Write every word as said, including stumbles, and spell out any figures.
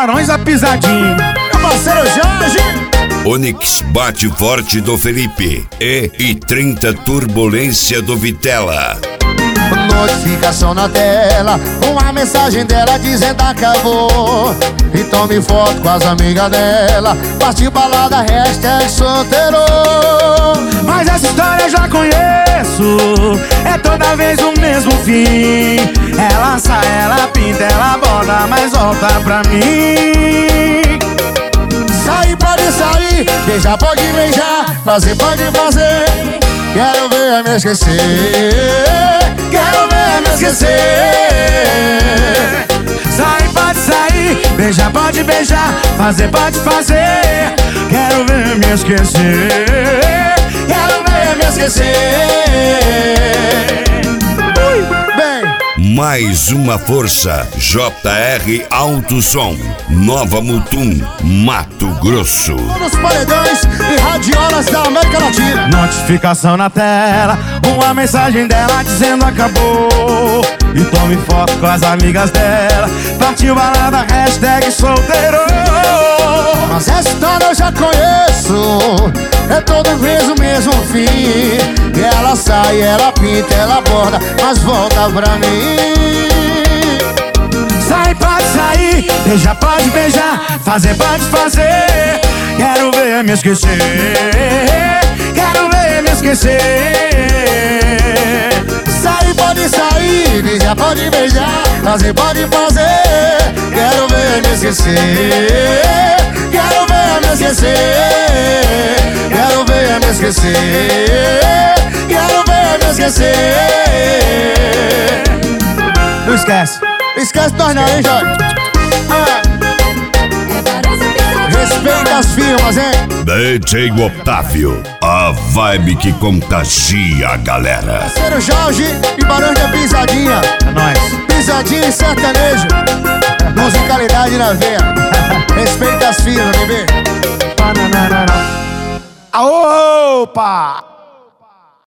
Barões da Pisadinha. Meu parceiro Jorge. Onix Bate Forte do Felipe e, e trinta Turbulência do Vitela. Notificação na tela, uma mensagem dela dizendo acabou. E tome foto com as amigas dela, partiu balada, hashtag solteiro. Mas essa história eu já conheço, é toda vez o mesmo fim. Ela sai, ela pinta, ela borda, mas volta pra mim. Sair pode sair, beijar pode beijar, fazer pode fazer. Quero ver me esquecer, quero ver me esquecer. Sair pode sair, beijar pode beijar, fazer pode fazer. Quero ver me esquecer, quero ver me esquecer. Bem, mais uma força. J R Alto Som, Nova Mutum, Mato Grosso. Nos paredões e radiolas da América Latina. Notificação na tela, uma mensagem dela dizendo acabou. E tome foto com as amigas dela, partiu balada, hashtag solteiro. Mas essa história eu já conheço, é toda vez o mesmo fim. E ela sai, ela pinta, ela borda, mas volta pra mim. Sai pode sair, beijar pode beijar, fazer pode fazer. Quero ver me esquecer, quero ver me esquecer. Sair pode sair, beijar pode beijar, fazer pode fazer. Quero ver me esquecer, quero ver me esquecer. Quero ver me esquecer, quero ver me esquecer. Não esquece. Esquece nós não, hein, Jorge? Ah. Respeita as firmas, hein? D J Otávio, a vibe que contagia a galera. Parceiro Jorge e Barões da Pisadinha. É nóis. Pisadinha e sertanejo. Musicalidade na veia. Respeita as firmas, bebê. Opa!